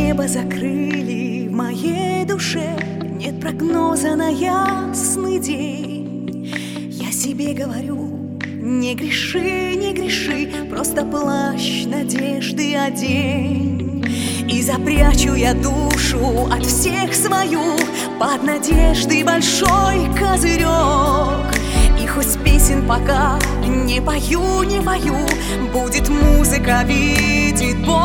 небо закрыли, в моей душе нет прогноза на ясный день. Я себе говорю: не греши, не греши, просто плащ надежды одень. И запрячу я душу от всех свою под надеждой большой козырек. И хоть песен пока не пою, не пою, будет музыка, видит Бог.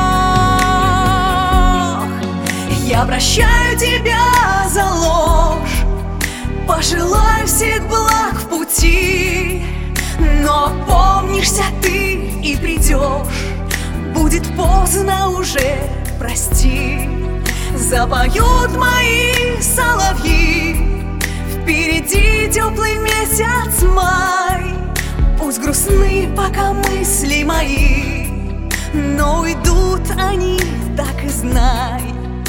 Я прощаю тебя за ложь, пожелаю всех благ в пути, но опомнишься ты и придешь, будет поздно уже, прости. Запоют мои соловьи, впереди теплый месяц май. Пусть грустны пока мысли мои, но уйдут они, так и знай.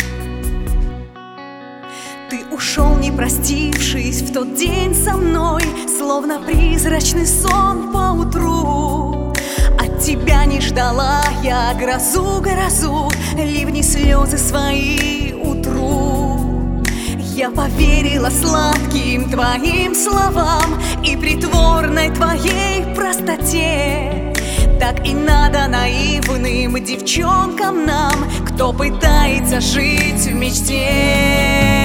Ты ушел, не простившись, в тот день со мной, словно призрачный сон поутру. От тебя не ждала я грозу, ливни слезы свои утру. Я поверила сладким твоим словам и притворной твоей простоте. Так и надо наивным девчонкам нам, кто пытается жить в мечте.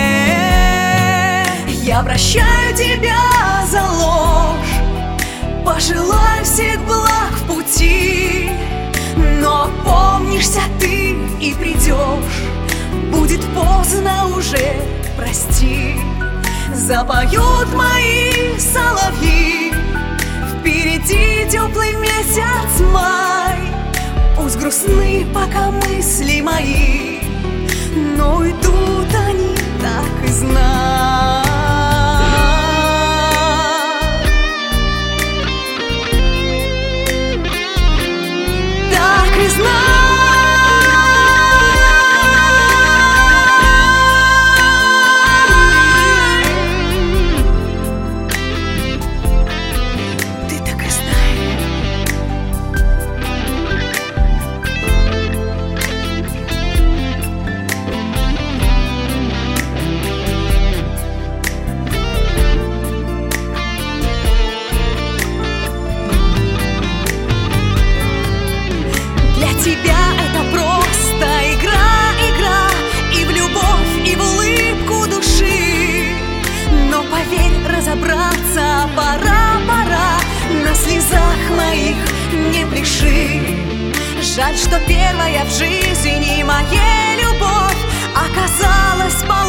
Я прощаю тебя за ложь, пожелаю всех благ в пути, но опомнишься ты и придешь, будет поздно уже, прости. Запоют мои соловьи, впереди теплый месяц май. Пусть грустны пока мысли мои, но уйдут они, так и знай. Так и знай. Тебя это просто игра, и в любовь, и в улыбку души. Но поверь, разобраться пора, на слезах моих не пляши. Жаль, что первая в жизни моей любовь оказалась поломанной.